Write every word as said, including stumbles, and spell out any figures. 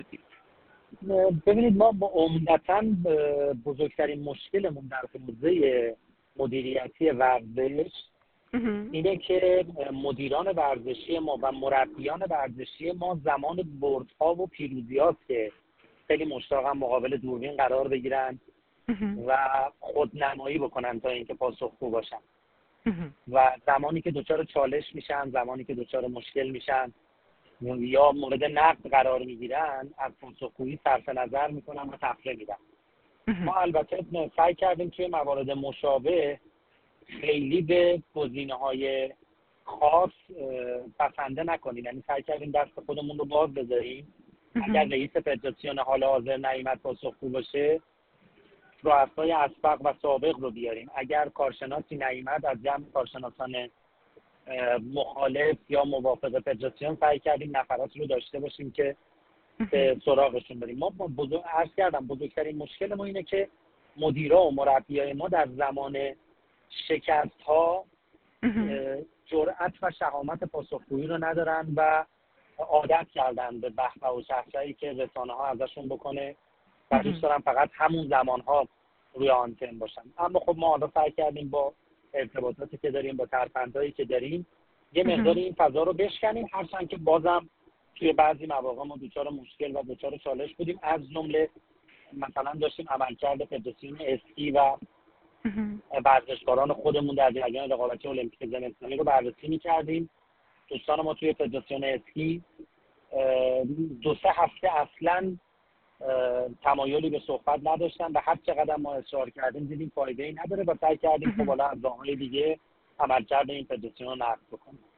ببینید ما با عمدتاً بزرگترین مشکلمون در حوزه مدیریتی ورزش اینه که مدیران ورزشی ما و مربیان ورزشی ما زمان بردها و پیروزی‌هاست که خیلی مشتاقن مقابل دوربین قرار بگیرن و خودنمایی بکنن تا اینکه پاسخگو باشن و زمانی که دچار چالش میشن، زمانی که دچار مشکل میشن یا مورد نقد قرار میگیرن، از پاسخگویی صرف نظر میکنن و تفره میدن. ما البته سعی کردیم توی موارد مشابه خیلی به گزینه‌های خاص بسنده نکنیم، یعنی سعی کردیم دست خودمون رو باز بذاریم. اگر رئیس فدراسیون حال حاضر نیامد پاسخگو باشه، رؤسای اسبق و سابق رو بیاریم. اگر کارشناسی نیامد، از جمع کارشناسان مخالف یا موافق فدراسیون سعی کردیم نفراتی رو داشته باشیم که به سراغشون بریم. ما بزرگ عرض کردم بزرگترین مشکل ما اینه که مدیرا و مربیای ما در زمان شکست ها جرأت و شهامت پاسخگویی رو ندارن و عادت کردن به بحث و چهچه‌ای که رسانه ها ازشون بکنه و دوست دارن فقط همون زمان ها روی آنتن باشن. اما خب ما حالا سعی کردیم با ارتباطاتی که داریم، با ترفندهایی که داریم، یه مقدار این فضا رو بشکنیم، هرچند که بازم توی بعضی مواقع ما دوچار مشکل و دوچار چالش بودیم. از جمله مثلا داشتیم عملکرد فدراسیون اسکی و ورزشکاران خودمون در جریان رقابت المپیک زمستانی رو بررسی می‌کردیم. دوستان ما توی فدراسیون اسکی دو سه هفته اصلاً تمایلی به صحبت نداشتن و هر چقدر ما اصرار کردیم دیدیم فایده‌ای نداره و سعی کردیم خب حالا از راه‌های دیگه عملکرد این فدراسیون رو نقد بکنیم.